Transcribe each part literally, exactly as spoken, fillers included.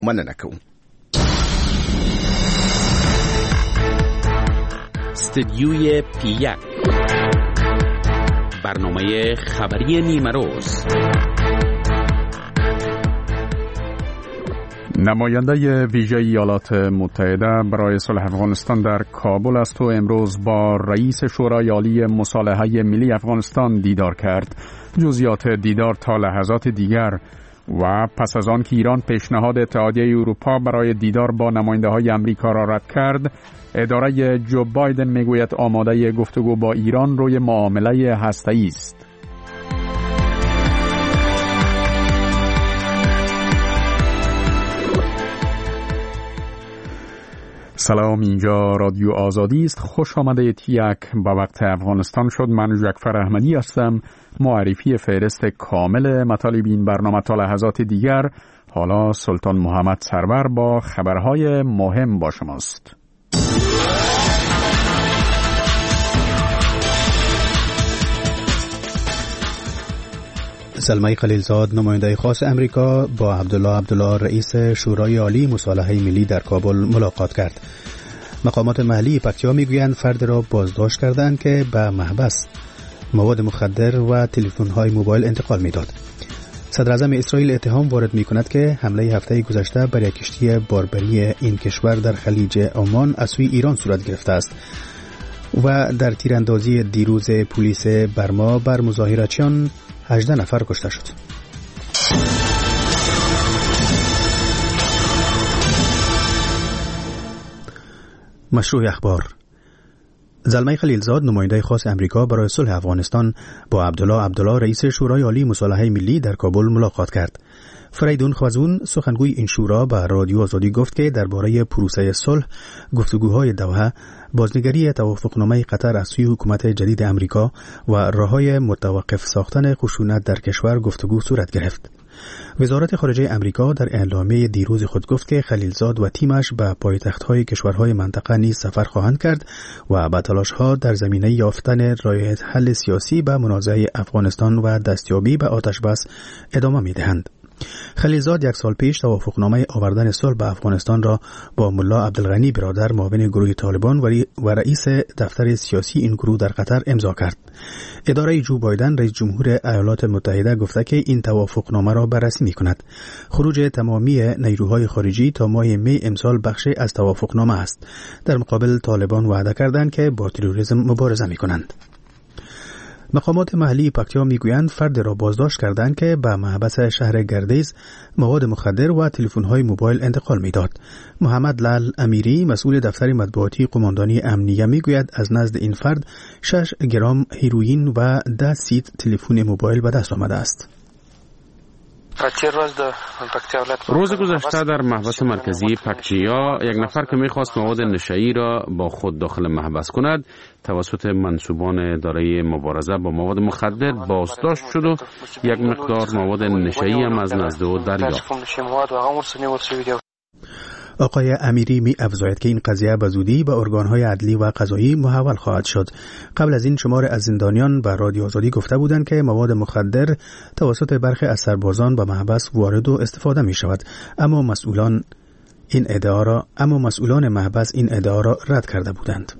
مننه کوم. استدیوی پی یک، برنامه خبری نیمه روز. نماینده ویژه ایالات متحده برای صلح افغانستان در کابل است و امروز با رئیس شورای عالی مصالحه ملی افغانستان دیدار کرد. جزئیات دیدار تا لحظات دیگر و پس از آن که ایران پیشنهاد اتحادیه اروپا برای دیدار با نماینده‌های آمریکا را رد کرد، اداره جو بایدن میگوید آماده گفتگو با ایران روی معامله هسته‌ای است. سلام، اینجا رادیو آزادی است. خوش آمده تیک با وقت افغانستان شد. من جعفر احمدی هستم. معرفی فهرست کامل مطالب این برنامه تا لحظات دیگر. حالا سلطان محمد سرور با خبرهای مهم با شماست. زلمه خلیلزاد نماینده خاص امریکا با عبدالله عبدالله رئیس شورای عالی مصالحه ملی در کابل ملاقات کرد. مقامات محلی پکتیا میگویند فرد را بازداشت کردند که به محبس مواد مخدر و تلفن‌های موبایل انتقال میداد. صدر اعظم اسرائیل اتهام وارد میکند که حمله هفته گذشته بر یک کشتی باربری این کشور در خلیج عمان از سوی ایران صورت گرفته است و در تیراندازی دیروز پلیس برما بر مظاهراتچیان هجده نفر کشته شد. مشروع اخبار. زلمه خلیلزاد نماینده خاص امریکا برای صلح افغانستان با عبدالله عبدالله رئیس شورای عالی مصالحه ملی در کابل ملاقات کرد. فریدون خوازون سخنگوی این شورا به رادیو آزادی گفت که درباره پروسه صلح، گفتگوهای دوحه، بازنگری توافقنامه قطر از سوی حکومت جدید امریکا و راههای متوقف ساختن خشونت در کشور گفتگو صورت گرفت. وزارت خارجه امریکا در اعلامیه دیروز خود گفت که خلیلزاد و تیمش به پایتخت‌های کشورهای منطقه نیز سفر خواهند کرد و به تلاش‌ها در زمینه یافتن راه حل سیاسی به منازعه افغانستان و دستیابی به آتش‌بس ادامه می‌دهند. خلیلزاد یک سال پیش توافقنامه آوردن صلح به افغانستان را با ملا عبدالغنی برادر معاون گروه طالبان و رئیس دفتر سیاسی این گروه در قطر امضا کرد. اداره جو بایدن رئیس جمهور ایالات متحده گفته که این توافقنامه را بررسی می‌کند. خروج تمامی نیروهای خارجی تا ماه می امسال بخشی از توافقنامه است. در مقابل طالبان وعده کردند که با تروریسم مبارزه می‌کنند. مقامات محلی پکتیا میگویند فرد را بازداشت کردند که به محبس شهر گردیز مواد مخدر و تلفن‌های موبایل انتقال میداد. محمد لال امیری مسئول دفتر مطبوعاتی قماندانی امنیه میگوید از نزد این فرد شش گرم هیروئین و ده سیت تلفن موبایل به دست آمده است. روز گذشته در محبس مرکزی پکتیا یک نفر که میخواست مواد نشئی را با خود داخل محبس کند توسط منصوبان اداره مبارزه با مواد مخدر بازداشت شد و یک مقدار مواد نشئی هم از نزد او دریافت. آقای امیری می افزاید که این قضیه به زودی به ارگانهای عدلی و قضایی محول خواهد شد. قبل از این شمار از زندانیان به رادیو آزادی گفته بودند که مواد مخدر توسط برخی از سربازان به محبس وارد و استفاده می شود، اما مسئولان این ادعا را اما مسئولان محبس این ادعا را رد کرده بودند.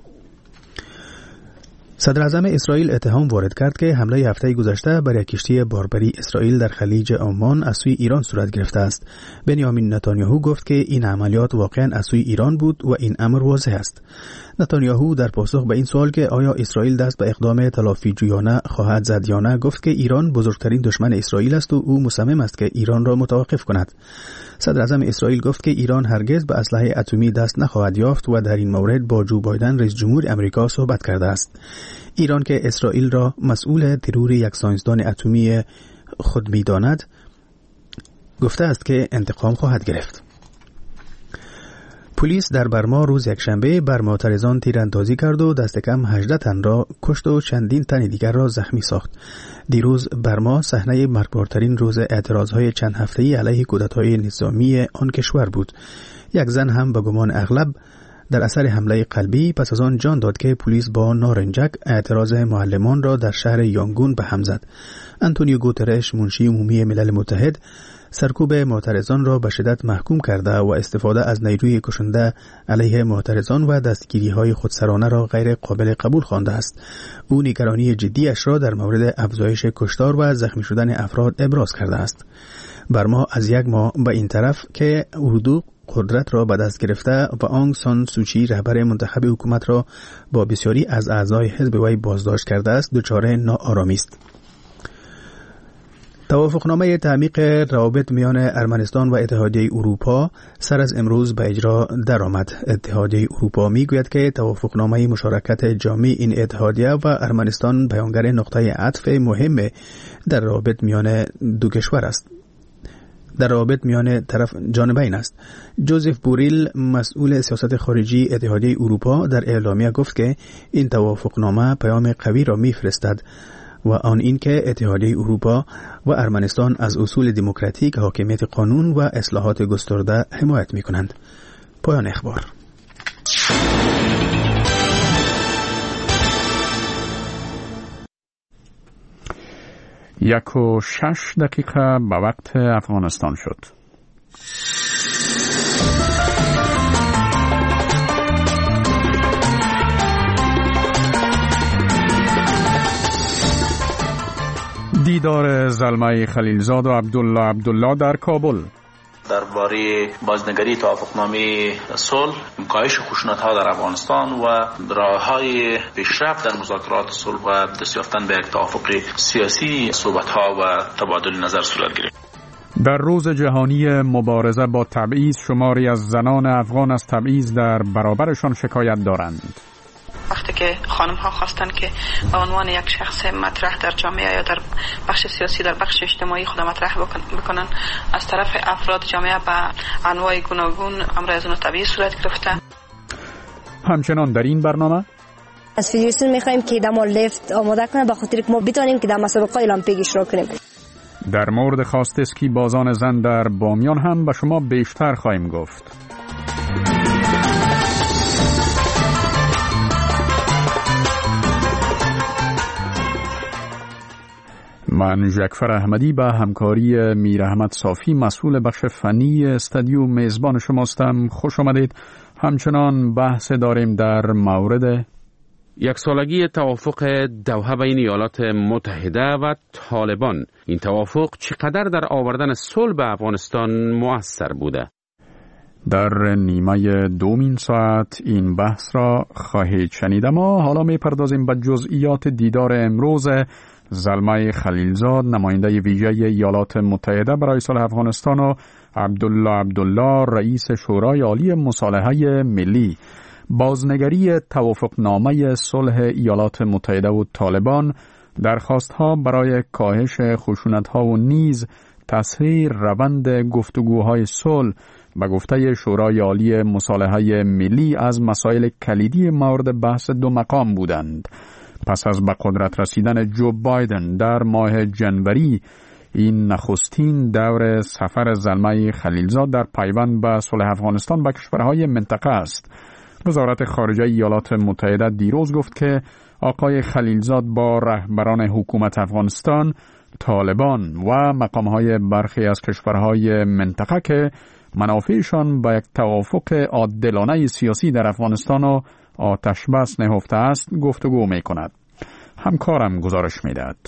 صدر اعظم اسرائیل اتهام وارد کرد که حمله هفته گذشته بر یک کشتی باربری اسرائیل در خلیج عمان از سوی ایران صورت گرفته است. بنیامین نتانیاهو گفت که این عملیات واقعا از سوی ایران بود و این امر واضح است. نتانیاهو در پاسخ به این سوال که آیا اسرائیل دست به اقدام تلافیجویانه خواهد زد یا نه گفت که ایران بزرگترین دشمن اسرائیل است و او مصمم است که ایران را متوقف کند. صدر اعظم اسرائیل گفت که ایران هرگز به اسلحه اتمی دست نخواهد یافت و در این مورد با جو بایدن رئیس جمهور امریکا صحبت کرده است. ایران که اسرائیل را مسئول ترور یک ساینسدان اتمی خود می‌داند گفته است که انتقام خواهد گرفت. پلیس در برما روز یکشنبه بر معترضان تیراندازی کرد و دست کم هجده تن را کشت و چندین تن دیگر را زخمی ساخت. دیروز برما صحنه مرگبارترین روز اعتراضهای چند هفته‌ای علیه کودتای نظامی آن کشور بود. یک زن هم به گمان اغلب در اثر حمله قلبی پس از آن جان داد که پلیس با نارنجک اعتراض معلمان را در شهر یانگون به هم زد. آنتونیو گوترش منشی عمومی ملل متحد سرکوب معترضان را به شدت محکوم کرده و استفاده از نیروی کشنده علیه معترضان و دستگیری‌های خودسرانه را غیر قابل قبول خوانده است. او نگرانی جدیش را در مورد افزایش کشتار و زخمی شدن افراد ابراز کرده است. برما از یک ماه به این طرف که اردو قدرت را به دست گرفته و آنگ سان سوچی رهبر منتخب حکومت را با بسیاری از اعضای حزب وی بازداشت کرده است، دچار ناآرامی است. توافقنامه تعمیق روابط میان ارمنستان و اتحادیه اروپا سر از امروز به اجرا درآمد. اتحادیه اروپا میگوید که توافقنامه مشارکت جامع این اتحادیه و ارمنستان بیانگر نقطه عطف مهم در روابط میان دو کشور است. در روابط میان طرف جانبین است. جوزف بوریل مسئول سیاست خارجی اتحادیه اروپا در اعلامیه گفت که این توافقنامه پیام قوی را میفرستد و آن این که اتحادیه اروپا و ارمنستان از اصول دموکراتیک، حاکمیت قانون و اصلاحات گسترده حمایت می‌کنند. پایان اخبار. یک و شش دقیقه به وقت افغانستان شد. دیدار زلمه خلیلزاد و عبدالله عبدالله در کابل. درباره بازنگری توافقنامه صلح، کاهش خشونت‌ها در افغانستان و راه‌های پیشرفت در مذاکرات صلح و دست یافتن به یک توافق سیاسی، صحبت‌ها و تبادل نظر صورت گرفت. در روز جهانی مبارزه با تبعیض، شماری از زنان افغان از تبعیض در برابرشان شکایت دارند. وقتی که خانم ها خواستن که به عنوان یک شخص مطرح در جامعه یا در بخش سیاسی، در بخش اجتماعی خود مطرح بکنن، از طرف افراد جامعه به انواع گوناگون امر از اون طبیعی صورت گرفته. همچنان در این برنامه از فدراسیون میخوایم که دما لیفت آماده کنه به خاطر که ما بتونیم که در مسابقه المپیک اشتراک کنیم. در مورد خواست اسکی بازان زن در بامیان هم به شما بیشتر خواهیم گفت. من جعفر احمدی به همکاری میر احمد صافی مسئول بخش فنی استودیو میزبان شماستم. خوش آمدید. همچنان بحث داریم در مورد یک سالگی توافق دوحه بین ایالات متحده و طالبان. این توافق چقدر در آوردن صلح به افغانستان مؤثر بوده؟ در نیمه دومین ساعت این بحث را خواهید شنید. ما حالا میپردازیم به جزئیات دیدار امروز زلمه خلیلزاد، نماینده ویژه ایالات متحده برای صلح افغانستان، و عبدالله عبدالله، رئیس شورای عالی مصالحه ملی. بازنگری توافقنامه صلح ایالات متحده و طالبان، درخواستها برای کاهش خشونت‌ها و نیز تسهیل روند گفتگوهای صلح به گفته شورای عالی مصالحه ملی از مسائل کلیدی مورد بحث دو مقام بودند. پس از به قدرت رسیدن جو بایدن در ماه جنوری، این نخستین دور سفر زلمه خلیلزاد در پیوند به صلح افغانستان به کشورهای منطقه است. وزارت خارجه ایالات متحده دیروز گفت که آقای خلیلزاد با رهبران حکومت افغانستان، طالبان و مقامهای برخی از کشورهای منطقه که منافعشان به یک توافق عادلانه سیاسی در افغانستان و آتش بس نهفته است گفتگو می کند. همکارم گزارش می دهد.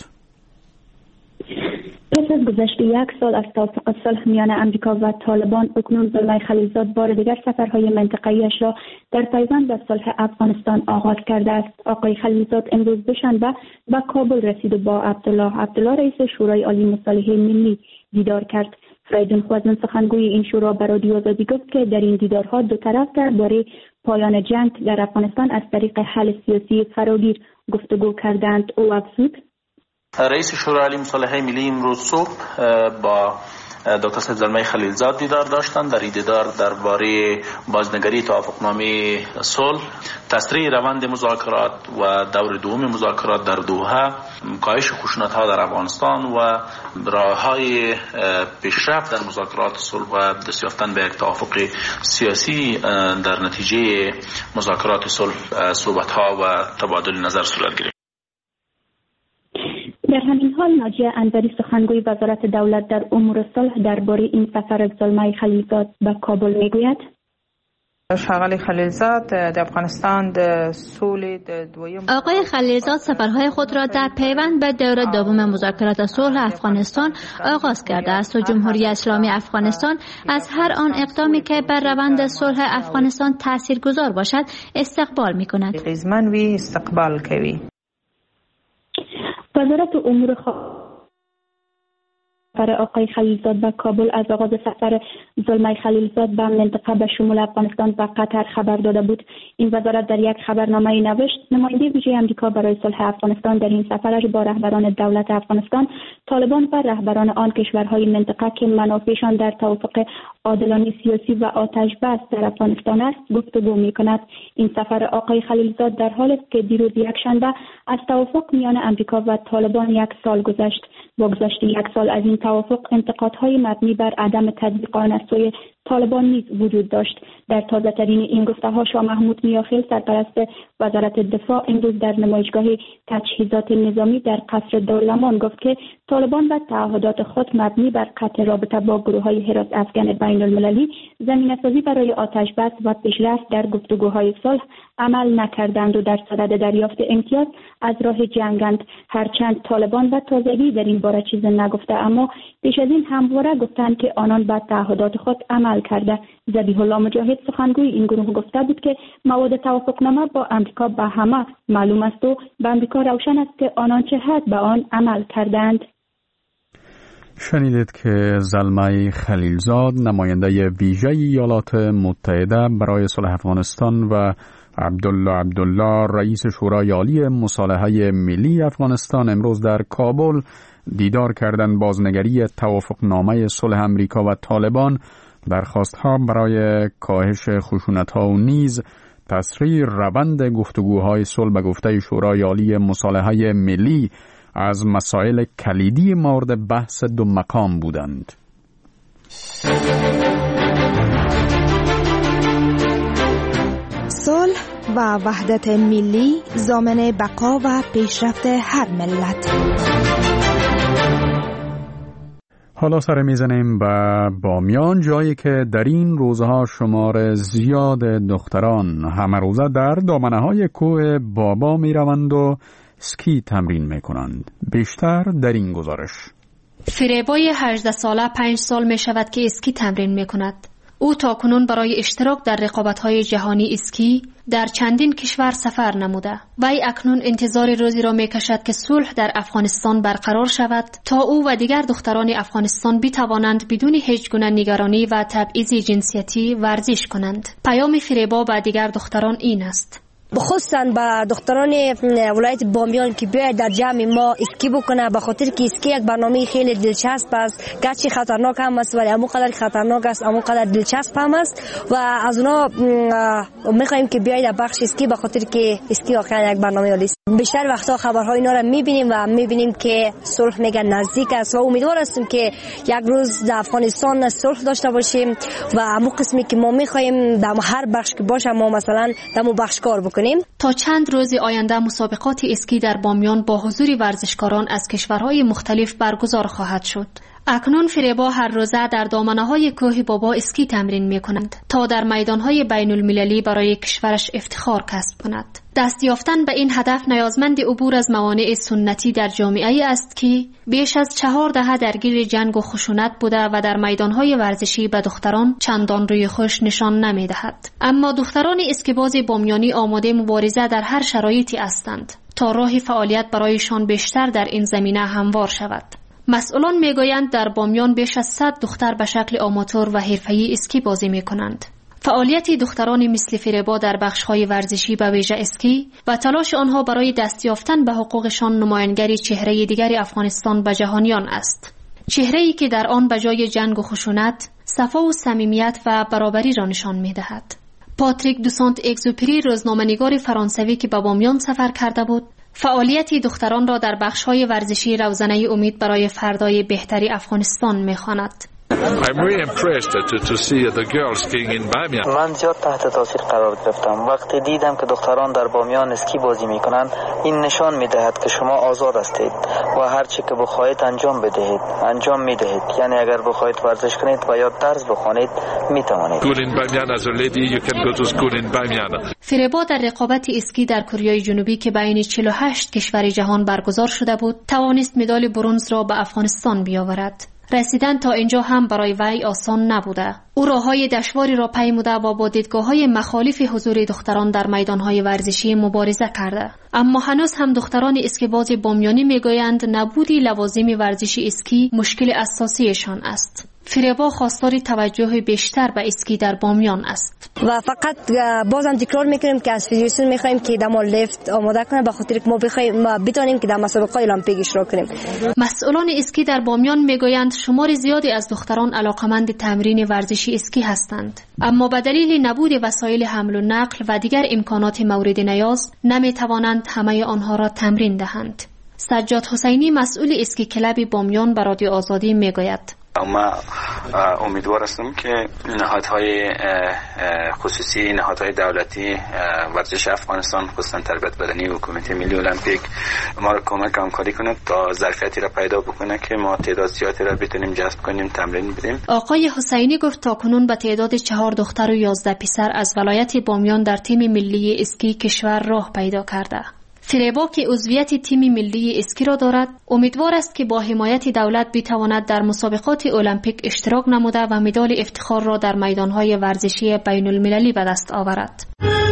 پس از گذشت یک سال از توافق صلح میان امریکا و طالبان، اکنون زلمه خلیلزاد بار دیگر سفرهای منطقه‌ایش را در پیوند به صلح افغانستان آغاز کرده است. آقای خلیلزاد امروز دوشنبه به کابل رسید و با عبدالله عبدالله رئیس شورای عالی مصالحه ملی دیدار کرد. فریدون خوازن سخنگوی این شورا به رادیو آزادی گفت که در این دیدارها دو طرف درباره پایان جنگ در افغانستان از طریق حل سیاسی فراگیر گفتگو کردند. او افزود: رئیس شورای عالی مصالحه ملی امروز صبح با دکتر صاحب زلمه خلیلزاد دیدار داشتند. در این دیدار درباره بازنگری توافقنامه صلح، تسریع روند مذاکرات و دور دوم مذاکرات در دوحه، کاهش خشونت‌ها در افغانستان و راه‌های پیشرفت در مذاکرات صلح و دست یافتن به یک توافق سیاسی در نتیجه مذاکرات صلح صحبت‌ها و تبادل نظر صورت گرفت. در همین حال ناجیه انوری سخنگوی وزارت دولت در امور صلح درباره این سفر زلمه خلیلزاد به کابل میگوید: آقای خلیلزاد در افغانستان در صلح دویم آقای خلیلزاد سفرهای خود را در پیوند به دور دوم مذاکرات صلح افغانستان آغاز کرده است و جمهوری اسلامی افغانستان از هر آن اقدامی که بر روند صلح افغانستان تاثیرگذار باشد استقبال می‌کند. خیزمن وی استقبال کوي. وزارت امور خارجه سفر آقای خلیلزاد به کابل از آغاز سفر زلمه خلیلزاد به منطقه به شمول افغانستان و قطر خبر داده بود. این وزارت در یک خبرنامه نوشت: نماینده ویژه آمریکا برای صلح افغانستان در این سفرش با رهبران دولت افغانستان، طالبان و رهبران آن کشورهای منطقه که منافعشان در توافق عادلانه سیاسی و آتش بس در افغانستان است گفتگو می‌کند. این سفر آقای خلیلزاد در حالی است که دیروز یکشنبه از توافق میان آمریکا و طالبان یک سال گذشت. با گذشت یک سال از این توافق انتقادهای مبنی بر عدم تطبیق آن از سوی طالبان نیز وجود داشت. در تازه ترین این گفته‌ها شاه محمود میاخیل سرپرست وزارت دفاع امروز در نمایشگاه تجهیزات نظامی در قصر دارالمان گفت که طالبان و تعهدات خود مبنی بر قطع رابطه با گروه‌های حراس افغان بین المللی زمینه‌سازی برای آتش بس و پیشرفت در گفتگوهای صلح عمل نکردند و در صدد دریافت امتیاز از راه جنگند. هرچند طالبان و تازگی در این باره چیز نگفته، اما پیش از این همواره گفتند که آنان به تعهدات خود عمل کرده. ذبیح الله مجاهد سخنگوی این گروه گفته بود که مواد توافقنامه با آمریکا به همه معلوم است و به آمریکا روشن است که آنان چه حد به آن عمل کردند. شنیدید که زلمه خلیلزاد نماینده ویژه ایالات متحده برای صلح افغانستان و عبدالله عبدالله رئیس شورای عالی مصالحه ملی افغانستان امروز در کابل دیدار کردند. بازنگری توافقنامه صلح آمریکا و طالبان، درخواست‌ها برای کاهش خشونت‌ها و نیز تسریع روند گفتگوهای صلح به گفته شورای عالی مصالحه ملی از مسائل کلیدی مورد بحث دو مقام بودند. صلح و وحدت ملی ضامن بقا و پیشرفت هر ملت. حالا سر میزنیم به بامیان، جایی که در این روزها شمار زیاد دختران همه روزه در دامنه های کوه بابا می روند و اسکی تمرین می کنند. بیشتر در این گزارش. فریبای هجده ساله پنج سال می شود که اسکی تمرین می کند. او تاکنون برای اشتراک در رقابت‌های جهانی اسکی در چندین کشور سفر نموده. وی اکنون انتظار روزی را می‌کشد که صلح در افغانستان برقرار شود تا او و دیگر دختران افغانستان بتوانند بدون هیچ گونه نگرانی و تبعیض جنسیتی ورزش کنند. پیام فریبا به دیگر دختران این است: خصوصا با دختران ولایت بامیان که بیاید در جمع ما اسکی بکنه، به خاطر که اسکی یک برنامه خیلی دلچسب است. گرچه خطرناک هم است ولی همون قدر خطرناک است همون قدر دلچسب هم است و از اونا میخوایم که بیاید بخش اسکی، به خاطر که اسکی واقعا یک برنامه عالی است. بیشتر وقتا خبرهای اینا را میبینیم و میبینیم که صلح میگه نزدیک است و امیدوار هستیم که یک روز در افغانستان صلح داشته باشیم و همون قسمی که ما میخوایم در هر بخش که باشه ما مثلا در مو بخش کار بکنیم. تا چند روز آینده مسابقات اسکی در بامیان با حضور ورزشکاران از کشورهای مختلف برگزار خواهد شد. اکنون فریبا هر روزه در دامنه‌های کوه بابا اسکی تمرین می‌کند تا در میدان‌های بین المللی برای کشورش افتخار کسب کند. دست یافتن به این هدف نیازمند عبور از موانع سنتی در جامعه است که بیش از چهار دهه درگیر جنگ و خشونت بوده و در میدان‌های ورزشی به دختران چندان روی خوش نشان نمی‌دهد. اما دختران اسکیباز بامیانی آماده مبارزه در هر شرایطی هستند تا راه فعالیت برایشان بیشتر در این زمینه هموار شود. مسئولان میگویند در بامیان بیش از صد دختر به شکل آماتور و حرفه‌ای اسکی بازی میکنند. فعالیت دختران مثل فریبا در بخش‌های ورزشی به ویژه اسکی و تلاش آنها برای دست یافتن به حقوقشان نمایانگری چهره دیگر افغانستان به جهانیان است. چهره‌ای که در آن به جای جنگ و خشونت صفا و صمیمیت و برابری را نشان می‌دهد. پاتریک دو سنت اگزوپری، روزنامه‌نگار فرانسوی که به بامیان سفر کرده بود، فعالیت دختران را در بخش‌های ورزشی روزنه امید برای فردای بهتری افغانستان می‌خواند. I'm really impressed to, to see the girls skiing in Bamiyan. من زیاد تحت تاثیر قرار گرفتم وقتی دیدم که دختران در بامیان اسکی بازی میکنند. این نشان میدهد که شما آزاد هستید و هر چی که بخواهید انجام بدهید انجام میدهید. یعنی اگر بخواهید ورزش کنید و یا درس بخوانید میتوانید. School in Bamiyan as a lady you can go to school in Bamiyan. فریبا در رقابت اسکی در کره جنوبی که بین چهل و هشت کشور جهان برگزار شده بود توانست مدال برنز را به افغانستان بیاورد. رسیدن تا اینجا هم برای وی آسان نبوده. او راههای دشواری را پیموده و با دیدگاه‌های مخالف حضور دختران در میدان‌های ورزشی مبارزه کرده. اما هنوز هم دختران اسکیباز بامیانی میگویند نبودی لوازم ورزشی اسکی مشکل اساسیشان است. فریبا خواستار توجه بیشتر به اسکی در بامیان است. و فقط بازم تکرار میکنیم که از فدراسیون میخوایم که دما لیفت آماده کنه به خاطر که ما بخوایم بتونیم که در مسابقات المپیک اشتراک کنیم. مسئولان اسکی در بامیان میگویند شمار زیادی از دختران علاقمند تمرین ورزشی اسکی هستند، اما به دلیل نبود وسایل حمل و نقل و دیگر امکانات مورد نیاز نمیتوانند همه آنها را تمرین دهند. سجاد حسینی مسئول اسکی کلب بامیان به رادیو آزادی میگوید ما امیدوار هستم که نهادهای خصوصی، نهادهای دولتی، ورزش افغانستان، خصوصا تربیت بدنی و کمیته ملی المپیک ما را کمک همکاری کنند تا ظرفیتی را پیدا بکنه که ما تعداد زیادی را بتونیم جذب کنیم، تمرین بدیم. آقای حسینی گفت تاکنون به تعداد چهار دختر و یازده پسر از ولایت بامیان در تیم ملی اسکی کشور راه پیدا کرده. فریبا که عضویت تیم ملی اسکی را دارد امیدوار است که با حمایت دولت بتواند در مسابقات المپیک اشتراک نموده و مدال افتخار را در میدانهای ورزشی بین المللی به دست آورد.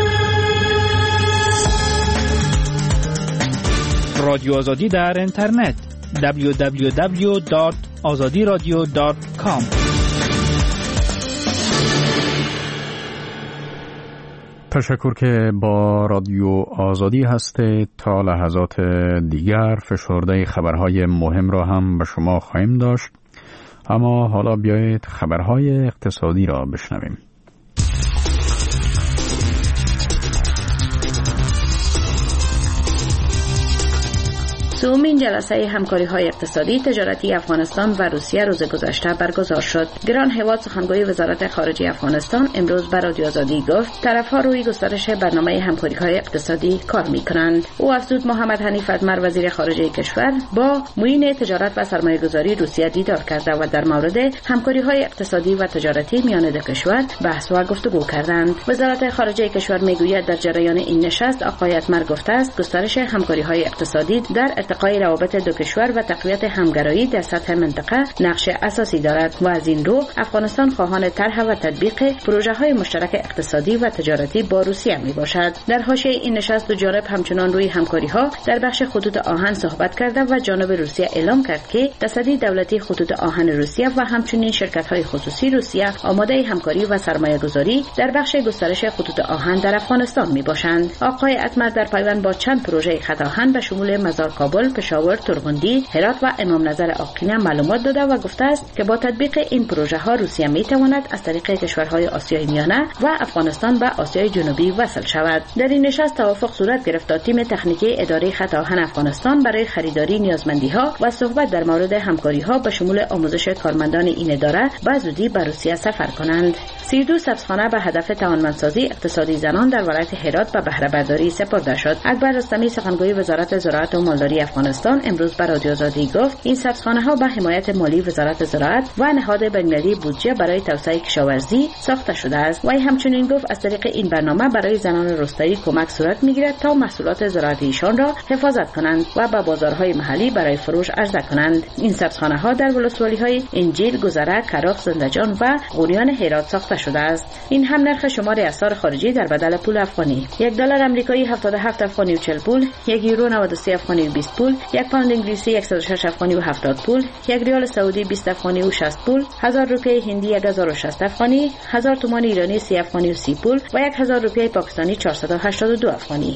رادیو آزادی در اینترنت دبلیو دبلیو دبلیو دات آزادی رادیو دات کام. تشکر که با رادیو آزادی هسته. تا لحظات دیگر فشرده خبرهای مهم را هم به شما خواهیم داشت، اما حالا بیایید خبرهای اقتصادی را بشنویم. سومین جلسه همکاری‌های اقتصادی تجارتی افغانستان و روسیه روز گذشته برگزار شد. گران هواد سخنگوی وزارت خارجه افغانستان امروز به رادیو آزادی گفت طرف‌ها روی گسترش برنامه همکاری‌های اقتصادی کار می‌کنند. او افزود محمد حنیف اتمر وزیر خارجه کشور با معین تجارت و سرمایه‌گذاری روسیه دیدار کرده و در مورد همکاری‌های اقتصادی و تجارتی میان دو کشور بحث و گفتگو کردند. وزارت خارجه کشور میگوید در جریان این نشست آقای اتمر گفته است گسترش همکاری‌های اقتصادی در ارتقای روابط دو کشور و تقویت همگرایی در سطح منطقه نقش اساسی دارد و از این رو افغانستان خواهان طرح و تطبیق پروژه‌های مشترک اقتصادی و تجارتی با روسیه میباشد. در حاشیه این نشست دو جانب همچنان روی همکاری‌ها در بخش خطوط آهن صحبت کرده و جانب روسیه اعلام کرد که تصدی دولتی خطوط آهن روسیه و همچنین شرکت‌های خصوصی روسیه آماده همکاری و سرمایه‌گذاری در بخش گسترش خطوط آهن در افغانستان میباشند. آقای اتمر در پیوند با چند پروژه خط آهن به شمول مزار کابل، پشاور، ترغندی، هرات و امام نظر آقینه معلومات داده و گفته است که با تطبیق این پروژه ها روسیه می تواند از طریق کشورهای آسیای میانه و افغانستان به آسیای جنوبی وصل شود. در این نشست توافق صورت گرفت تا تیم تکنیکی اداره خط آهن افغانستان برای خریداری نیازمندی ها و صحبت در مورد همکاری ها به شمول آموزش کارمندان این اداره به زودی به روسیه سفر کنند. سی و دو سبزخانه به هدف توانمندسازی اقتصادی زنان در ولایت هرات به بهره برداری سپرده شد. اکبر رستمی سخنگوی وزارت زراعت و مالداری افغانستان امروز به رادیو آزادی گفت این سبزخانه ها به حمایت مالی وزارت زراعت و نهاد بین‌المللی بودجه برای توسعه کشاورزی ساخته شده است. وی همچنین گفت از طریق این برنامه برای زنان روستایی کمک صورت میگیرد تا محصولات زراعتیشان را حفاظت کنند و به بازارهای محلی برای فروش عرضه کنند. این سبزخانه ها در ولسوالی‌های انجیل، گذره، کراخ، زندجان و قونیان هرات ساخته شده است. این هم نرخ شمار اسعار خارجی در بدل پول افغانی: یک دلار آمریکایی هفتاد و هفت افغانی و چهل پول، یک یورو نود و سه افغانی و بیست پول، یک پوند انگلیسی صد و شش افغانی و هفتاد پول، یک ریال سعودی بیست افغانی و شصت پول، هزار روپیه هندی هزار و شصت افغانی، هزار تومان ایرانی سی افغانی و سی پول و یک هزار روپیه پاکستانی چهارصد و هشتاد و دو افغانی.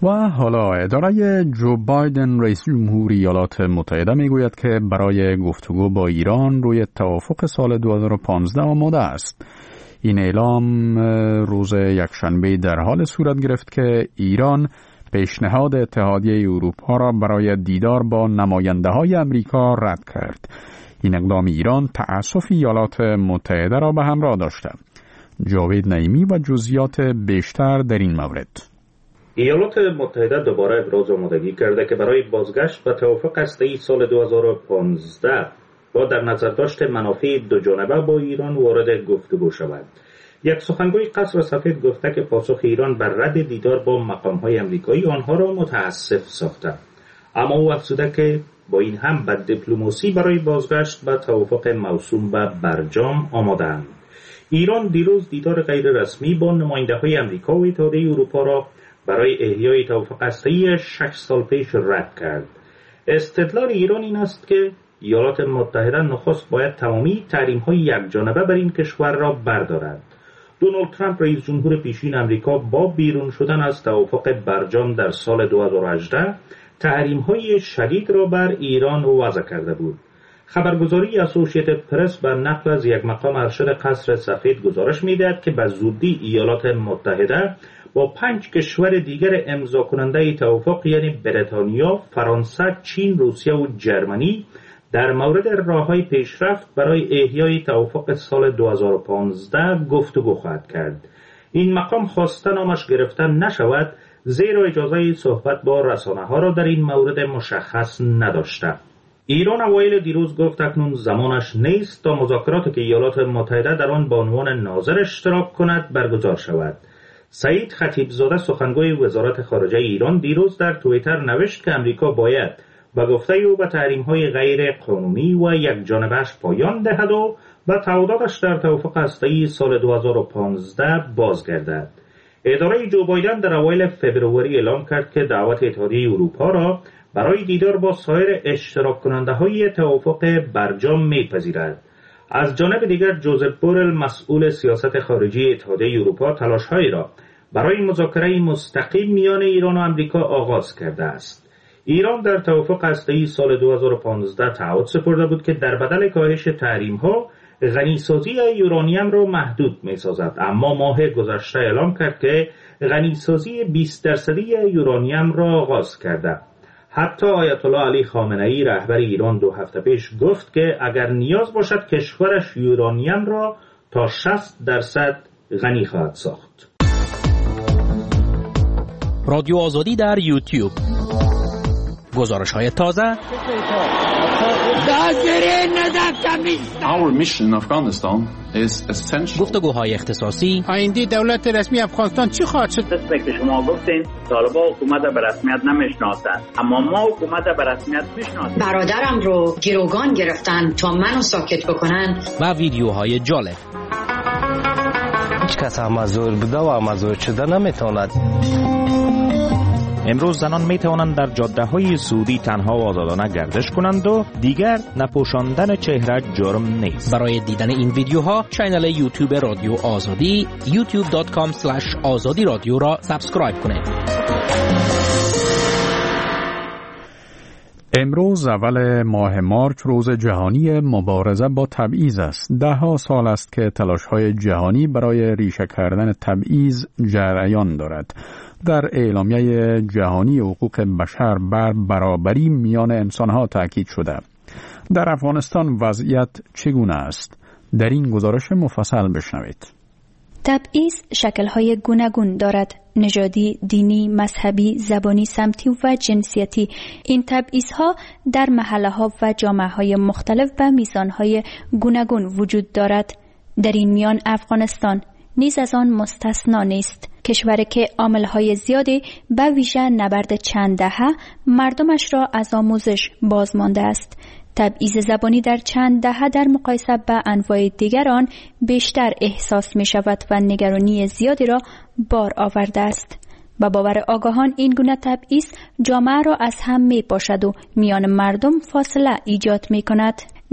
و حالا اداره جو بایدن رئیس جمهوری ایالات متحده میگوید که برای گفتگو با ایران روی توافق سال دو هزار و پانزده آماده است. این اعلام روز یکشنبه در حال صورت گرفت که ایران پیشنهاد اتحادیه اروپا را برای دیدار با نماینده های امریکا رد کرد. این اقدام ایران تعسف ایالات متحده را به همراه داشته. جاوید نعیمی و جزئیات بیشتر در این مورد. ایالات متحده دوباره ابراز آمادگی کرده که برای بازگشت به توافق هسته‌ای سال دو هزار و پانزده با در نظر داشت منافع دو جانبه با ایران وارد گفتگو شود. یک سخنگوی قصر سفید گفته که پاسخ ایران بر رد دیدار با مقام‌های آمریکایی آنها را متاسف ساخته، اما او افزوده که با این هم به دیپلماسی برای بازگشت به توافق موسوم به برجام آماده‌اند. ایران دیروز دیدار غیر رسمی با نماینده‌های آمریکا و اتحادیه اروپا را برای احیای توافق هسته‌ای شش سال پیش رد کرد. استدلال ایران این است که ایالات متحده نخست باید تمامی تحریم‌های یکجانبه بر این کشور را بردارد. دونالد ترامپ رئیس جمهور پیشین آمریکا با بیرون شدن از توافق برجام در سال دو هزار و هجده تحریم‌های شدید را بر ایران وضع کرده بود. خبرگزاری اسوسییتد پرس به نقل از یک مقام ارشد قصر سفید گزارش می‌دهد که به زودی ایالات متحده با پنج کشور دیگر امضا کننده توافق یعنی بریتانیا، فرانسه، چین، روسیه و جرمنی در مورد راه‌های پیشرفت برای احیای توافق سال دو هزار و پانزده گفتگو خواهد کرد. این مقام خواسته نامش گرفته نشود زیرا اجازه صحبت با رسانه‌ها را در این مورد مشخص نداشته. ایران اوایل دیروز گفت اکنون زمانش نیست تا مذاکراتی که ایالات متحده در آن به عنوان ناظر اشتراک کند برگزار شود. سعید خطیبزاده سخنگوی وزارت خارجه ایران دیروز در توییتر نوشت که امریکا باید به گفته او به تحریم‌های غیر قانونی و یکجانبه‌اش پایان دهد و به تعهداتش در توافق هسته‌ای سال دو هزار و پانزده بازگردد. اداره جو بایدن در اوایل فوریه اعلام کرد که دعوت اتحادیه اروپا را برای دیدار با سایر اشتراک کننده‌های توافق برجام می‌پذیرد. از جانب دیگر جوزف بورل مسئول سیاست خارجی اتحادیه اروپا تلاش‌هایی را برای مذاکره مستقیم میان ایران و آمریکا آغاز کرده است. ایران در توافق هسته‌ای سال دو هزار و پانزده تعهد سپرده بود که در بدل کاهش تحریم‌ها غنیسازی یورانیم را محدود می‌سازد، اما ماه گذشته اعلام کرد که غنیسازی بیست درصدی یورانیم را آغاز کرده. حتی آیت الله علی خامنه‌ای رهبر ایران دو هفته پیش گفت که اگر نیاز باشد کشورش یورانیم را تا شصت درصد غنی خواهد ساخت. رادیو آزادی در یوتیوب، گزارش‌های تازه، Our mission in Afghanistan is essential. گفتگوهای اختصاصی. آینده دولت رسمی افغانستان چی خواهد شد؟ دسته که شما گفتین طالبان حکومت به رسمیت نمیشناسند، اما ما حکومت به رسمیت میشناسیم. برادرم رو گروگان گرفتن تا منو ساکت بکنن. و ویدیوهای جالب. هیچ کس مزور بوده و مزور شده نمیتواند. امروز زنان می توانند در جاده های سعودی تنها و آزادانه گردش کنند و دیگر نپوشاندن چهره جرم نیست. برای دیدن این ویدیوها کانال یوتیوب رادیو آزادی یوتیوب دات کام اسلش آزادی رادیو را سابسکرایب کنید. امروز اول ماه مارچ روز جهانی مبارزه با تبعیض است. ده ها سال است که تلاش‌های جهانی برای ریشه کردن تبعیض جریان دارد. در اعلامیه جهانی حقوق بشر بر برابری میان انسان‌ها تاکید شده. در افغانستان وضعیت چگونه است؟ در این گزارش مفصل بشنوید. تبعیض شکل‌های گوناگون دارد: نژادی، دینی، مذهبی، زبانی، سمتی و جنسیتی. این تبعیض‌ها در محله‌ها و جامعه‌های مختلف به میزان‌های گوناگون وجود دارد. در این میان افغانستان نیز از آن مستثنا نیست. کشوری که عامل‌های زیادی به ویژه نبرد چند دهه مردمش را از آموزش باز مانده است. تبعیض زبانی در چند دهه در مقایسه با انواع دیگر آن بیشتر احساس می شود و نگرانی زیادی را بار آورده است. با باور آگاهان این گونه تبعیض جامعه را از هم می پاشد و میان مردم فاصله ایجاد می کند.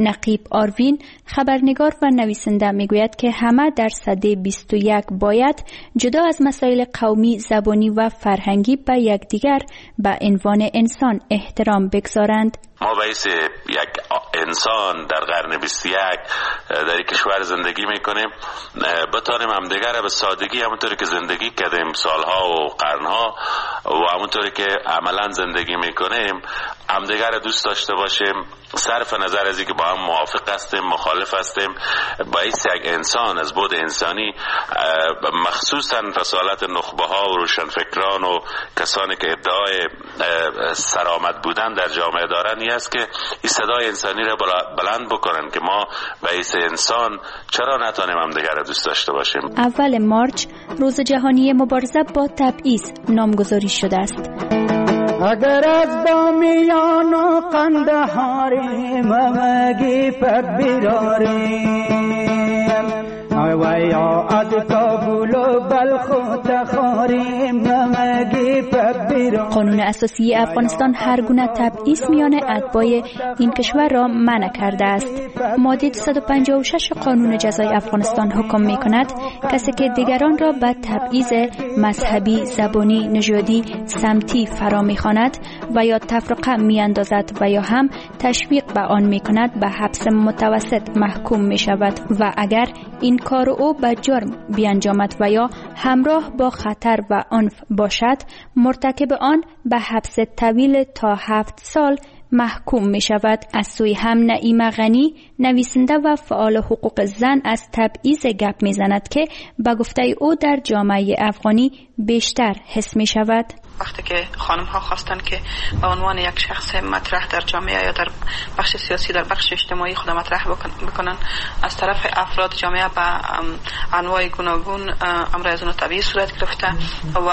نقیب آروین خبرنگار و نویسنده میگوید که همه در سده بیست و یک باید جدا از مسائل قومی، زبانی و فرهنگی به یکدیگر به عنوان انسان احترام بگذارند. ما باعث یک انسان در قرن بیست و یک در یک کشور زندگی میکنیم بتانیم همدیگر به سادگی همونطوری که زندگی کردیم سالها و قرنها و همونطوری که عملا زندگی میکنیم همدیگر دوست داشته باشیم، صرف نظر از اینکه با هم موافق هستیم مخالف هستیم. باعث یک انسان از بود انسانی مخصوصا رسالت نخبه ها و روشنفکران و کسانی که ادعای سرآمد بودن در جامعه دارن این است که این صدای انسانی را بلند بکنن که ما باعث انسان چرا نتونیم همدیگر را دوست داشته باشیم. اول مارچ روز جهانی مبارزه با تبعیض نامگذاری شده است. اگر از بامیان و قندهاریم مگی پبیراریم ویا از کابل و بلخ و تخاریم مگی پبیراریم. قانون اساسی افغانستان هر گونه تبعیض میان اتباع این کشور را منع کرده است. ماده دویست و پنجاه و شش قانون جزای افغانستان حکم می کند کسی که دیگران را به تبعیض مذهبی، زبانی، نژادی، سمتی فرا می‌خواند و یا تفرقه می‌اندازد و یا هم تشویق به آن می‌کند به حبس متوسط محکوم می‌شود و اگر این کار او به جرم بیانجامد و یا همراه با خطر و عنف باشد مرتکب آن به حبس طویل تا هفت سال محکوم می شود. از سوی هم نعیم غنی نویسنده و فعال حقوق زن از تبعیض گپ می زند که به گفته او در جامعه افغانی بیشتر حس می شود. وقتی که خانم ها خواستن که به عنوان یک شخص مطرح در جامعه یا در بخش سیاسی در بخش اجتماعی خود مطرح بکنن از طرف افراد جامعه به انواع گوناگون امر از اون طبیعی صورت گرفته و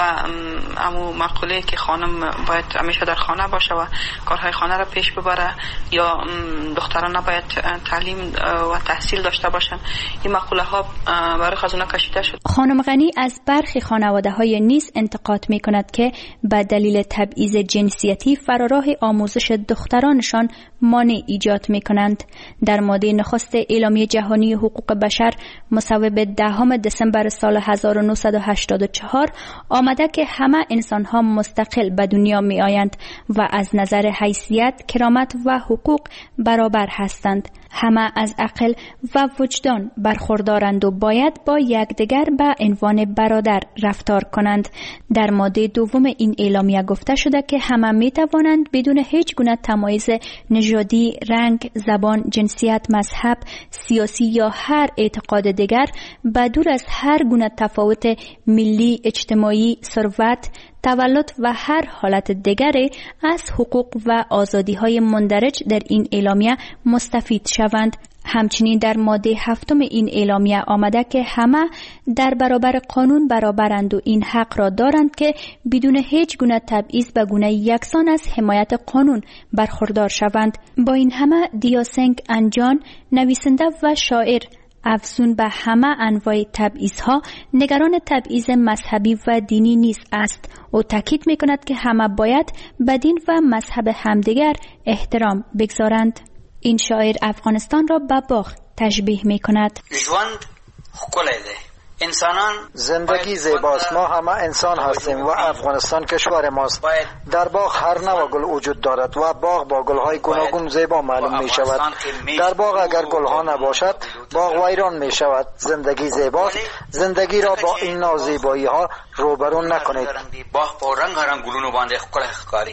امو مقوله که خانم باید همیشه در خانه باشه و کارهای خانه را پیش ببره یا دختران نباید تعلیم و تحصیل داشته باشن، این مقوله ها برای از اون کشیده شد. خانم غنی از برخی خانواده های نیز انتقاد می کند که به دلیل تبعیض جنسیتی فراراه آموزش دخترانشان مانع ایجاد می کنند. در ماده نخست اعلامیه جهانی حقوق بشر مصوب دهم دسامبر سال هزار و نهصد و هشتاد و چهار آمده که همه انسانها مستقل به دنیا می آیند و از نظر حیثیت، کرامت و حقوق برابر هستند. همه از عقل و وجدان برخوردارند و باید با یکدیگر به عنوان برادر رفتار کنند. در ماده دوم این اعلامیه گفته شده که همه می توانند بدون هیچ گونه تمایز نژادی، رنگ، زبان، جنسیت، مذهب، سیاسی یا هر اعتقاد دیگر به دور از هر گونه تفاوت ملی، اجتماعی، ثروت، تولد و هر حالت دیگری از حقوق و آزادی‌های مندرج در این اعلامیه مستفید شوند. همچنین در ماده هفتم این اعلامیه آمده که همه در برابر قانون برابرند و این حق را دارند که بدون هیچ گونه تبعیض به گونه یکسان از حمایت قانون برخوردار شوند. با این همه دیاسنگ انجان نویسنده و شاعر افزون به همه انواع تبعیض‌ها نگران تبعیض مذهبی و دینی نیز است. او تاکید می‌کند که همه باید به دین و مذهب همدیگر احترام بگذارند. این شاعر افغانستان را به باغ تشبیه می‌کند. ژوند ښکلی دی، انسانان زندگی زیباست، ما همه انسان هستیم و افغانستان کشور ماست. در باغ هر نوع گل وجود دارد و باغ با گلهای گوناگون زیبا معلوم می شود. در باغ اگر گلها نباشد باغ ویران می شود. زندگی زیباست، زندگی را با این نوع زیبایی ها روبرو نکنید. باغ په رنگ رنگ ګلونو باندې ښکلی ښکاري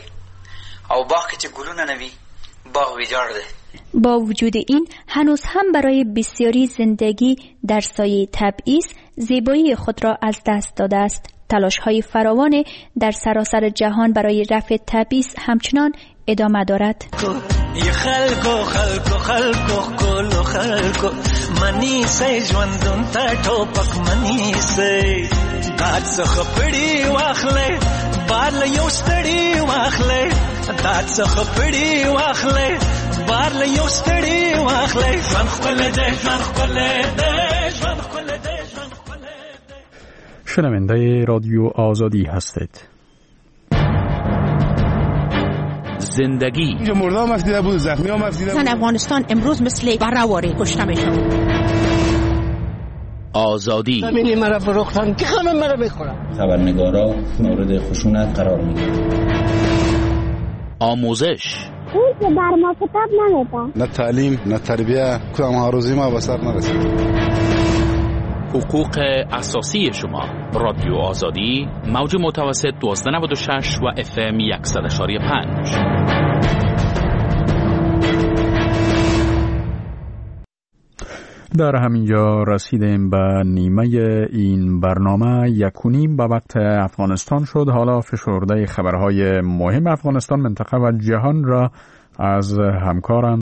او باغ کې چې ګلونه نه وي باغ ویجاړ دی. با وجود این هنوز هم برای بسیاری زندگی در سایه تبعیض زیبایی خود را از دست داده است. تلاش‌های فراوان در سراسر جهان برای رفع تبعیض همچنان ادامه دارد. ی خلکو خلکو خلکو کولو خلکو منی سې ژوندون ته ټوپک منی سې داد څخه پړی واخلې بار له یو ستړي واخلې داد څخه پړی واخلې بار له یو ستړي واخلې ژوند خپل دې ژوند خپل دې ژوند خپل دې ژوند خپل دې. شنونده رادیو آزادی هستید. زندگی. اینجا مرده هم افدیده بود، زخمی هم افدیده بود. زن افغانستان امروز مثل برهواری کشته میشون. آزادی. همینی مرا فروختن که همه مرا بخورن. خبرنگارا مورد خشونت قرار میگیرن. آموزش. اون که بر ما کتاب نمیدن. نه تعلیم، نه تربیه، کدام آروزی ما به سر نرسید. حقوق اساسی شما. رادیو آزادی، موج متوسط دوازده نود و شش و اف ام صد و شش و پنج. در همینجا رسیدیم به نیمه این برنامه. یکونیم به وقت افغانستان شد. حالا فشرده خبرهای مهم افغانستان، منطقه و جهان را از همکارم